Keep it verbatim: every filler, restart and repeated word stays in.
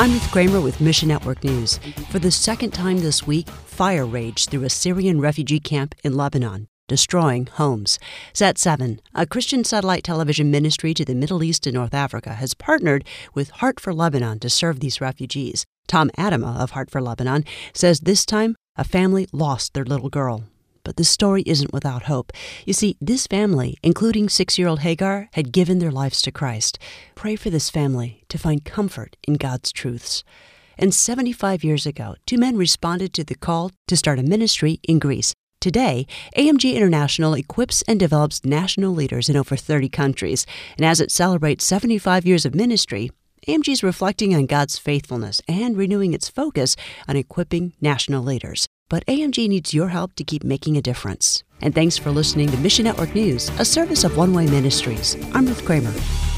I'm Ruth Kramer with Mission Network News. For the second time this week, fire raged through a Syrian refugee camp in Lebanon, destroying homes. Sat seven, a Christian satellite television ministry to the Middle East and North Africa, has partnered with Heart for Lebanon to serve these refugees. Tom Adama of Heart for Lebanon says this time a family lost their little girl. But this story isn't without hope. You see, this family, including six-year-old Hagar, had given their lives to Christ. Pray for this family to find comfort in God's truths. And seventy-five years ago, two men responded to the call to start a ministry in Greece. Today, A M G International equips and develops national leaders in over thirty countries. And as it celebrates seventy-five years of ministry, A M G is reflecting on God's faithfulness and renewing its focus on equipping national leaders. But A M G needs your help to keep making a difference. And thanks for listening to Mission Network News, a service of One Way Ministries. I'm Ruth Kramer.